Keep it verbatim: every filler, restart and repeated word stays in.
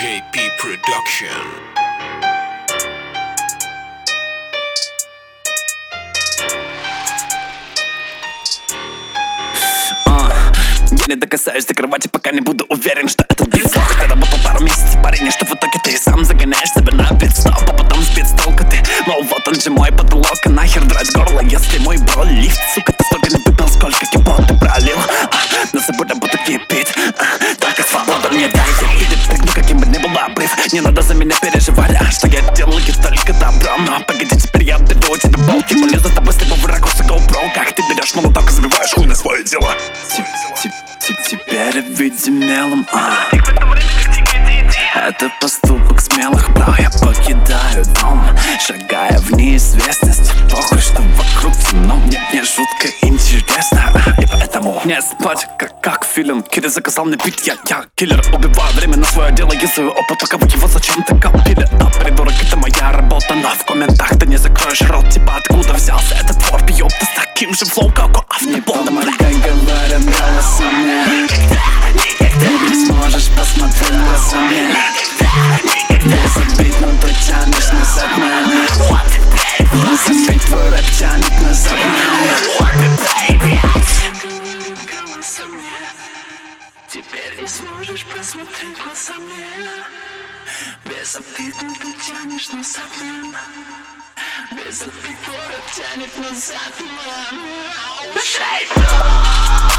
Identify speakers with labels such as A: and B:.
A: джей пи Production.
B: Я не докасаюсь до кровати, пока не буду уверен, что этот бит сложный. Ты работал пару месяцев, парень, и что в итоге ты сам загоняешь себя на пит-стоп, а потом сбит с толку ты. Мол, вот он же мой потолок, а нахер драть горло, если мой бро лифт. Сука, ты столько не выпил, сколько кипот ты пролил, а, но забудь буду кипеть, а, только свобода мне дайте. Видит так, ну каким бы ни был обрыв, не надо за меня переживать, а, что я делаю только добро. Но погоди, теперь я беру тебе болт, ему не за тобой слепого ракурса GoPro. Как ты берешь молоток и забиваешь хуй на свое дело. Теперь видим мелом, а. Это поступок смелых, бро. Я покидаю дом, шагая в неизвестность. Похуй, что вокруг темно, мне не жутко интересно, и поэтому не спать, как, как фильм. Кири заказал мне бит, я, я киллер. Убиваю время на свое дело, я свой опыт, пока вы его зачем-то копили. А придурок, это моя работа, но в комментах ты не закроешь рот. Типа откуда взялся этот твор, бьёт ты с таким же флоу, как у Авнибола. Моргай говорят голосами, ты не сможешь посмотреть в глаза мне. Никогда забить, но ты тянешь назад меня. Забить твой рэп тянет назад меня. Теперь не сможешь посмотреть в глаза мне. Без обид, но ты тянешь назад меня. Без обид твой рэп тянет назад меня.